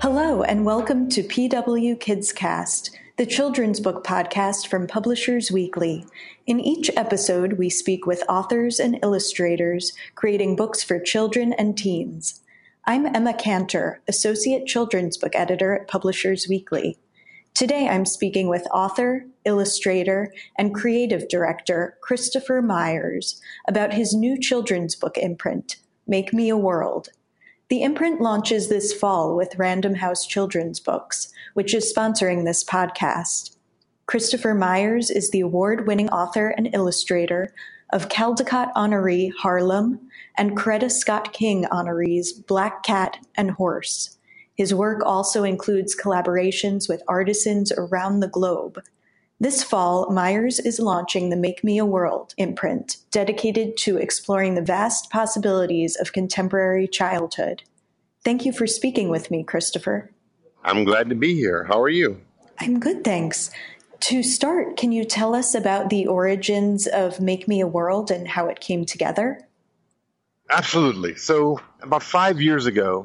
Hello, and welcome to PW Kids Cast, the children's book podcast from Publishers Weekly. In each episode, we speak with authors and illustrators creating books for children and teens. I'm Emma Cantor, Associate Children's Book Editor at Publishers Weekly. Today, I'm speaking with author, illustrator, and creative director Christopher Myers about his new children's book imprint, Make Me a World. The imprint launches this fall with Random House Children's Books, which is sponsoring this podcast. Christopher Myers is the award-winning author and illustrator of Caldecott honoree Harlem and Coretta Scott King honorees Black Cat and Horse. His work also includes collaborations with artisans around the globe. This fall, Myers is launching the Make Me a World imprint, dedicated to exploring the vast possibilities of contemporary childhood. Thank you for speaking with me, Christopher. I'm glad to be here. How are you? I'm good, thanks. To start, can you tell us about the origins of Make Me a World and how it came together? Absolutely. So about 5 years ago,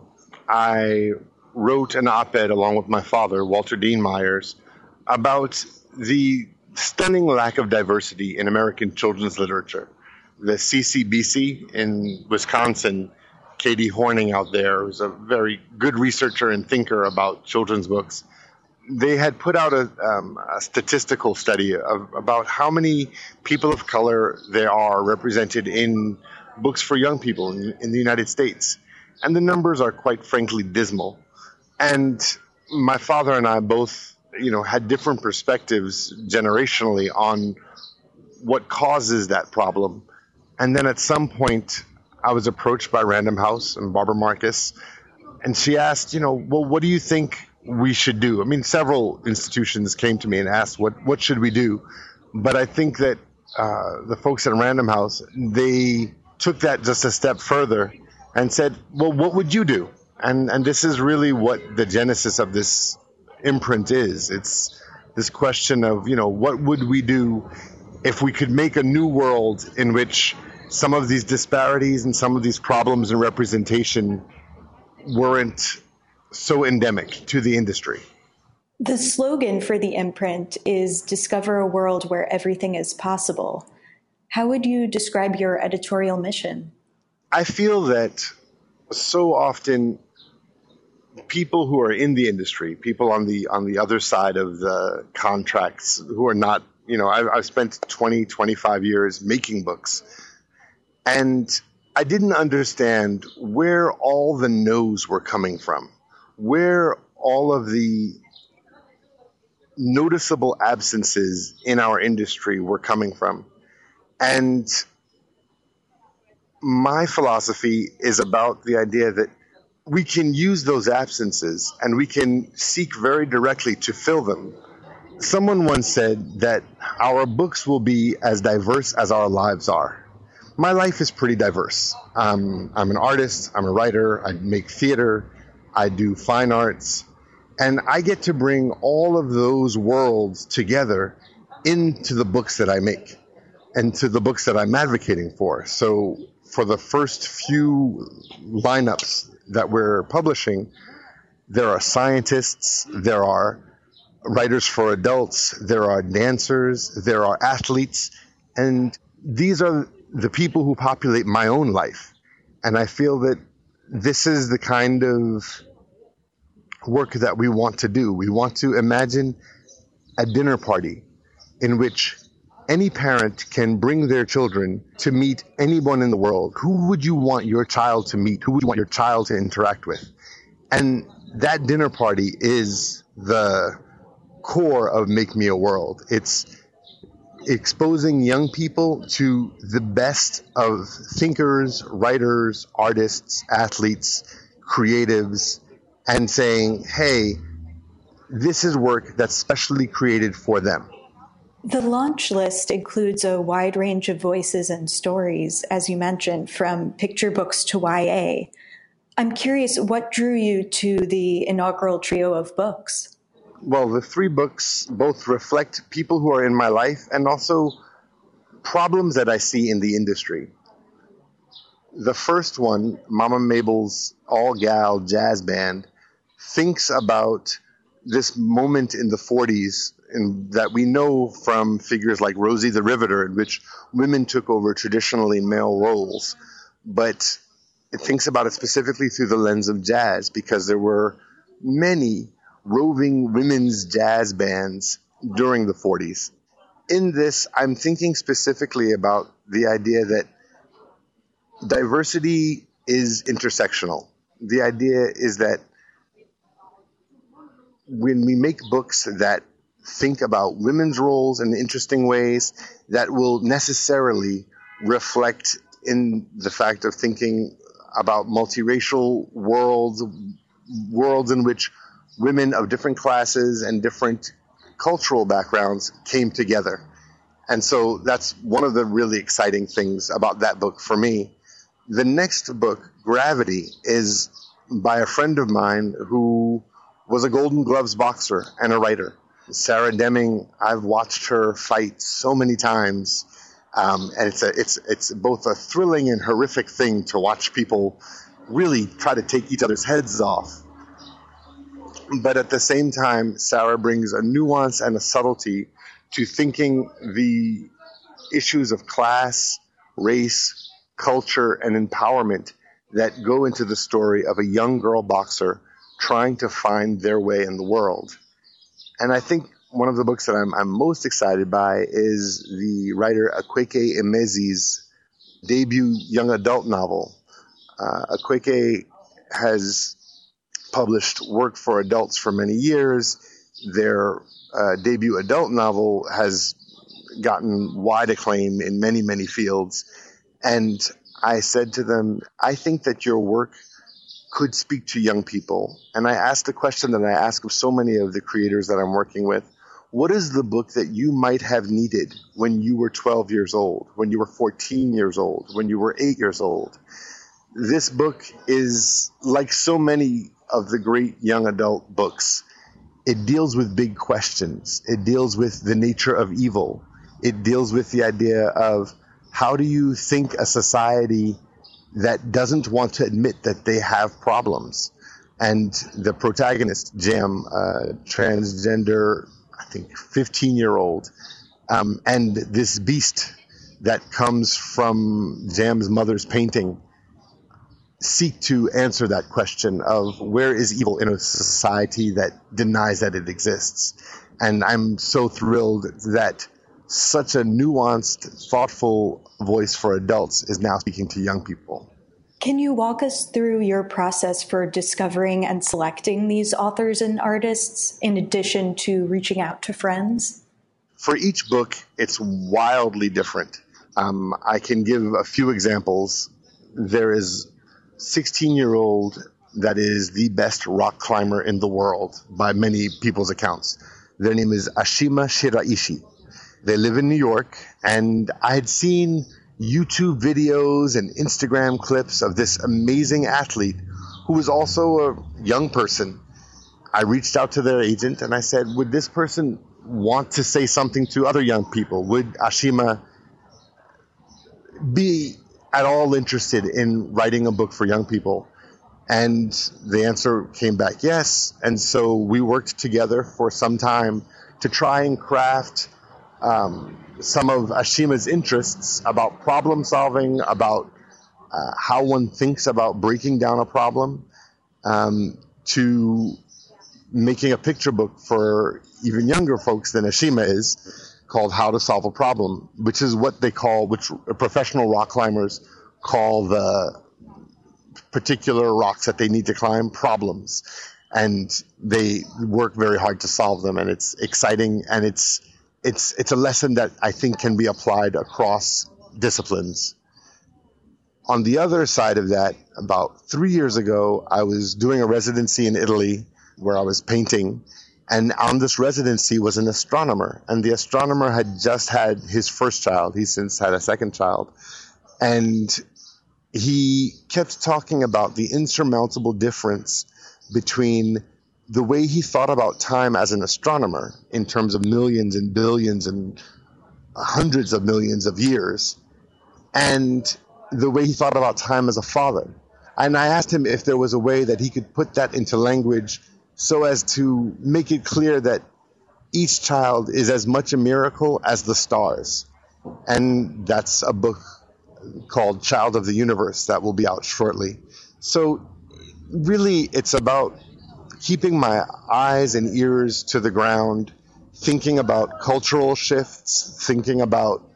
I wrote an op-ed along with my father, Walter Dean Myers, about the stunning lack of diversity in American children's literature. The CCBC in Wisconsin, Katie Horning out there, who's a very good researcher and thinker about children's books, they had put out a statistical study about how many people of color there are represented in books for young people in the United States. And the numbers are quite frankly dismal. And my father and I both had different perspectives generationally on what causes that problem. And then at some point, I was approached by Random House and Barbara Marcus, and she asked, well, what do you think we should do? I mean, several institutions came to me and asked, what should we do? But I think that the folks at Random House, they took that just a step further and said, well, what would you do? And this is really what the genesis of this imprint is. It's this question of, what would we do if we could make a new world in which some of these disparities and some of these problems in representation weren't so endemic to the industry. The slogan for the imprint is "Discover a world where everything is possible." How would you describe your editorial mission? I feel that so often people who are in the industry, people on the other side of the contracts who are not, I've spent 20, 25 years making books, and I didn't understand where all the no's were coming from, where all of the noticeable absences in our industry were coming from. And my philosophy is about the idea that we can use those absences and we can seek very directly to fill them. Someone once said that our books will be as diverse as our lives are. My life is pretty diverse. I'm an artist, I'm a writer, I make theater, I do fine arts, and I get to bring all of those worlds together into the books that I make and to the books that I'm advocating for. So for the first few lineups that we're publishing, there are scientists, there are writers for adults, there are dancers, there are athletes, and these are the people who populate my own life. And I feel that this is the kind of work that we want to do. We want to imagine a dinner party in which any parent can bring their children to meet anyone in the world. Who would you want your child to meet? Who would you want your child to interact with? And that dinner party is the core of Make Me a World. It's exposing young people to the best of thinkers, writers, artists, athletes, creatives, and saying, hey, this is work that's specially created for them. The launch list includes a wide range of voices and stories, as you mentioned, from picture books to YA. I'm curious, what drew you to the inaugural trio of books? Well, the three books both reflect people who are in my life and also problems that I see in the industry. The first one, Mama Mabel's all-gal jazz band, thinks about this moment in the 40s that we know from figures like Rosie the Riveter, in which women took over traditionally male roles. But it thinks about it specifically through the lens of jazz, because there were many roving women's jazz bands during the 40s. In this, I'm thinking specifically about the idea that diversity is intersectional. The idea is that when we make books that think about women's roles in interesting ways, that will necessarily reflect in the fact of thinking about multiracial worlds in which women of different classes and different cultural backgrounds came together. And so that's one of the really exciting things about that book for me. The next book, Gravity, is by a friend of mine who was a Golden Gloves boxer and a writer. Sarah Deming, I've watched her fight so many times. And it's both a thrilling and horrific thing to watch people really try to take each other's heads off. But at the same time, Sarah brings a nuance and a subtlety to thinking the issues of class, race, culture, and empowerment that go into the story of a young girl boxer trying to find their way in the world. And I think one of the books that I'm most excited by is the writer Akwaeke Emezi's debut young adult novel. Akwaeke has published work for adults for many years. Their debut adult novel has gotten wide acclaim in many, many fields. And I said to them, I think that your work could speak to young people. And I asked a question that I ask of so many of the creators that I'm working with. What is the book that you might have needed when you were 12 years old, when you were 14 years old, when you were 8 years old? This book is like so many of the great young adult books. It deals with big questions. It deals with the nature of evil. It deals with the idea of how do you think a society that doesn't want to admit that they have problems. And the protagonist, Jam, transgender, I think 15-year-old, and this beast that comes from Jam's mother's painting seek to answer that question of where is evil in a society that denies that it exists. And I'm so thrilled that such a nuanced, thoughtful voice for adults is now speaking to young people. Can you walk us through your process for discovering and selecting these authors and artists, in addition to reaching out to friends? For each book, it's wildly different. I can give a few examples. There is 16-year-old that is the best rock climber in the world by many people's accounts. Their name is Ashima Shiraishi. They live in New York, and I had seen YouTube videos and Instagram clips of this amazing athlete who was also a young person. I reached out to their agent and I said, would this person want to say something to other young people? Would Ashima be at all interested in writing a book for young people? And the answer came back yes. And so we worked together for some time to try and craft some of Ashima's interests about problem solving, about how one thinks about breaking down a problem, to making a picture book for even younger folks than Ashima is, called How to Solve a Problem, which is what they call, which professional rock climbers call the particular rocks that they need to climb, problems. And they work very hard to solve them, and it's exciting, and it's a lesson that I think can be applied across disciplines. On the other side of that, about 3 years ago, I was doing a residency in Italy where I was painting, and on this residency was an astronomer, and the astronomer had just had his first child. He's since had a second child, and he kept talking about the insurmountable difference between the way he thought about time as an astronomer in terms of millions and billions and hundreds of millions of years, and the way he thought about time as a father. And I asked him if there was a way that he could put that into language so as to make it clear that each child is as much a miracle as the stars. And that's a book called Child of the Universe that will be out shortly. So really, it's about keeping my eyes and ears to the ground, thinking about cultural shifts, thinking about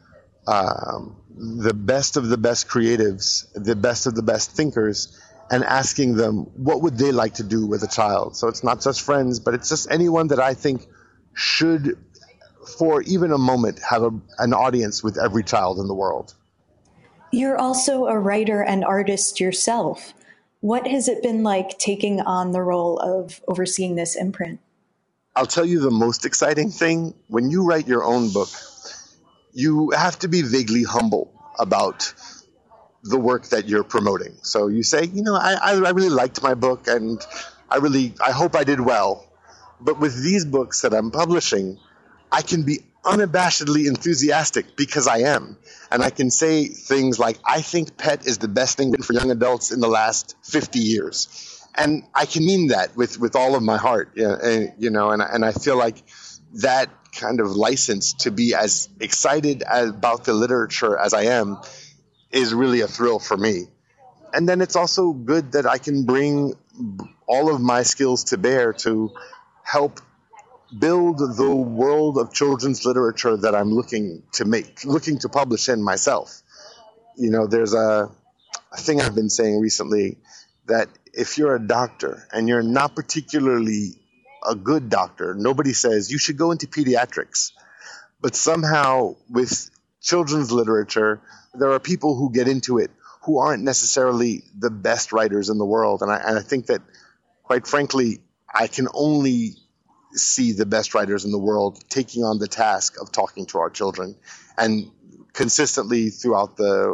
the best of the best creatives, the best of the best thinkers, and asking them what would they like to do with a child. So it's not just friends, but it's just anyone that I think should, for even a moment, have an audience with every child in the world. You're also a writer and artist yourself. What has it been like taking on the role of overseeing this imprint? I'll tell you the most exciting thing. When you write your own book, you have to be vaguely humble about the work that you're promoting. So you say, I really liked my book and I hope I did well. But with these books that I'm publishing, I can be unabashedly enthusiastic because I am. And I can say things like, I think Pet is the best thing written for young adults in the last 50 years. And I can mean that with all of my heart, and I feel like that kind of license to be as excited about the literature as I am is really a thrill for me. And then it's also good that I can bring all of my skills to bear to help build the world of children's literature that I'm looking to publish in myself. There's a thing I've been saying recently, that if you're a doctor and you're not particularly a good doctor, nobody says you should go into pediatrics. But somehow with children's literature, there are people who get into it who aren't necessarily the best writers in the world. And I think that, quite frankly, I can only see the best writers in the world taking on the task of talking to our children. And consistently throughout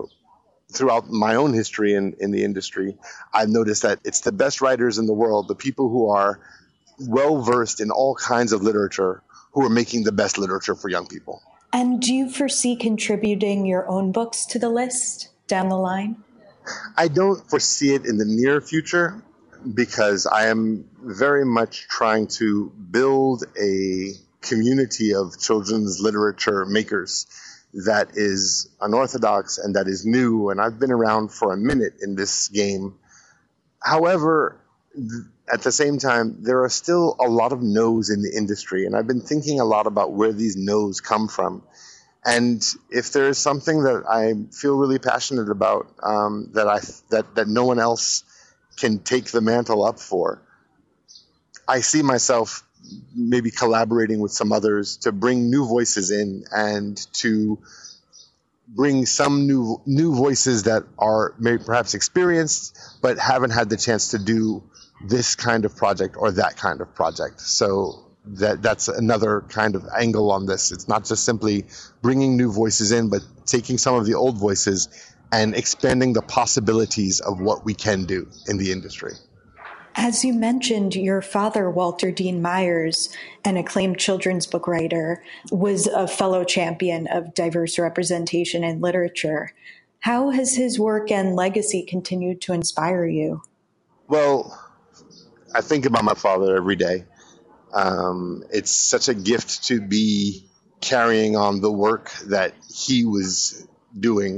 my own history in the industry, I've noticed that it's the best writers in the world, the people who are well-versed in all kinds of literature, who are making the best literature for young people. And do you foresee contributing your own books to the list down the line? I don't foresee it in the near future, because I am very much trying to build a community of children's literature makers that is unorthodox and that is new. And I've been around for a minute in this game. However, at the same time, there are still a lot of no's in the industry. And I've been thinking a lot about where these no's come from. And if there is something that I feel really passionate about, that no one else can take the mantle up for, I see myself maybe collaborating with some others to bring new voices in and to bring some new voices that are maybe perhaps experienced but haven't had the chance to do this kind of project or that kind of project. So that's another kind of angle on this. It's not just simply bringing new voices in, but taking some of the old voices and expanding the possibilities of what we can do in the industry. As you mentioned, your father, Walter Dean Myers, an acclaimed children's book writer, was a fellow champion of diverse representation in literature. How has his work and legacy continued to inspire you? Well, I think about my father every day. It's such a gift to be carrying on the work that he was doing.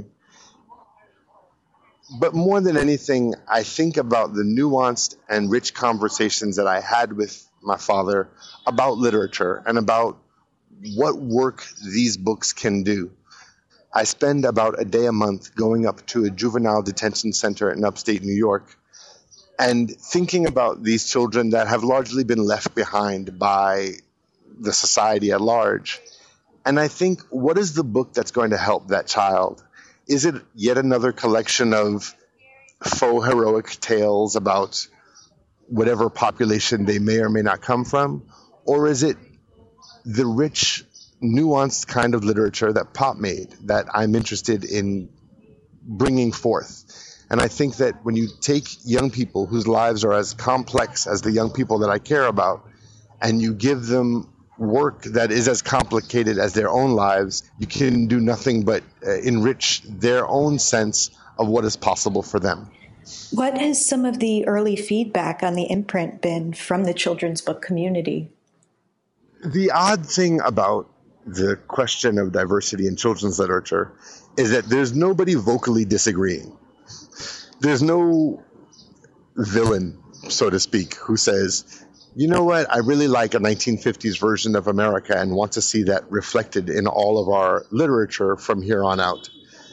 But more than anything, I think about the nuanced and rich conversations that I had with my father about literature and about what work these books can do. I spend about a day a month going up to a juvenile detention center in upstate New York and thinking about these children that have largely been left behind by the society at large. And I think, what is the book that's going to help that child? Is it yet another collection of faux heroic tales about whatever population they may or may not come from? Or is it the rich, nuanced kind of literature that Pop made that I'm interested in bringing forth? And I think that when you take young people whose lives are as complex as the young people that I care about, and you give them work that is as complicated as their own lives, you can do nothing but enrich their own sense of what is possible for them. What has some of the early feedback on the imprint been from the children's book community? The odd thing about the question of diversity in children's literature is that there's nobody vocally disagreeing. There's no villain, so to speak, who says, you know what, I really like a 1950s version of America and want to see that reflected in all of our literature from here on out.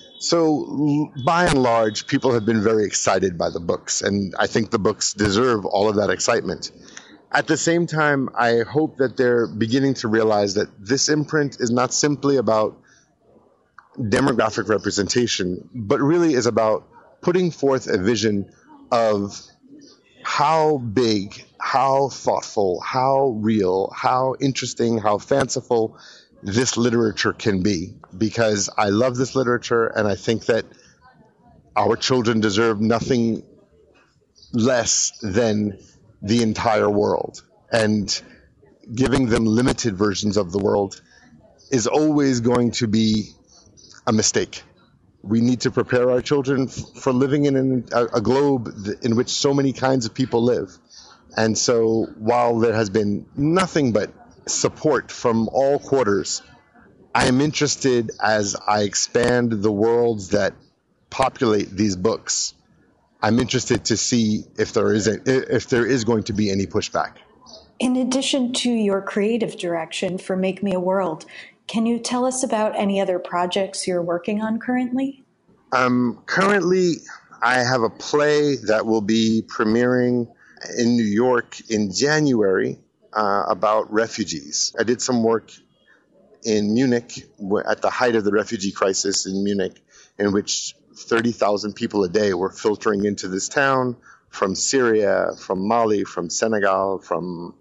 So by and large, people have been very excited by the books, and I think the books deserve all of that excitement. At the same time, I hope that they're beginning to realize that this imprint is not simply about demographic representation, but really is about putting forth a vision of how big, how thoughtful, how real, how interesting, how fanciful this literature can be. Because I love this literature, and I think that our children deserve nothing less than the entire world. And giving them limited versions of the world is always going to be a mistake. We need to prepare our children for living in a globe in which so many kinds of people live. And so while there has been nothing but support from all quarters, I am interested, as I expand the worlds that populate these books, I'm interested to see if there is going to be any pushback. In addition to your creative direction for Make Me a World, can you tell us about any other projects you're working on currently? Currently, I have a play that will be premiering in New York in January about refugees. I did some work in Munich at the height of the refugee crisis in Munich, in which 30,000 people a day were filtering into this town from Syria, from Mali, from Senegal, from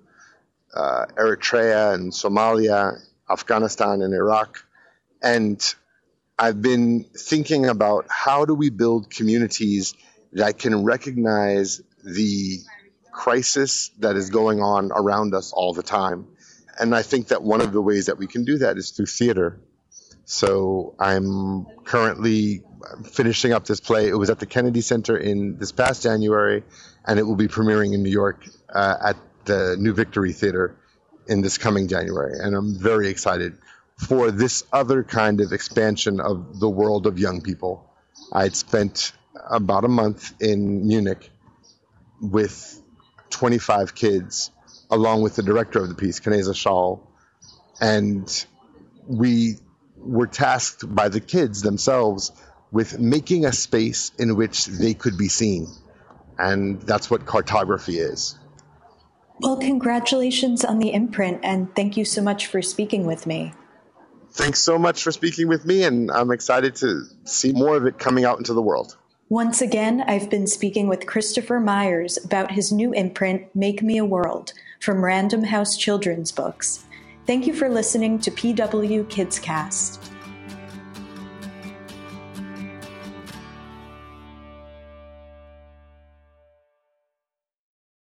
Eritrea and Somalia, Afghanistan and Iraq. And I've been thinking about how do we build communities that can recognize the crisis that is going on around us all the time. And I think that one of the ways that we can do that is through theater. So I'm currently finishing up this play. It was at the Kennedy Center in this past January, and it will be premiering in New York at the New Victory Theater in this coming January. And I'm very excited for this other kind of expansion of the world of young people. I'd spent about a month in Munich with 25 kids, along with the director of the piece, Kneza Schall, and we were tasked by the kids themselves with making a space in which they could be seen. And that's what cartography is. Well, congratulations on the imprint, and thank you so much for speaking with me. Thanks so much for speaking with me, and I'm excited to see more of it coming out into the world. Once again, I've been speaking with Christopher Myers about his new imprint, Make Me a World, from Random House Children's Books. Thank you for listening to PW Kids Cast.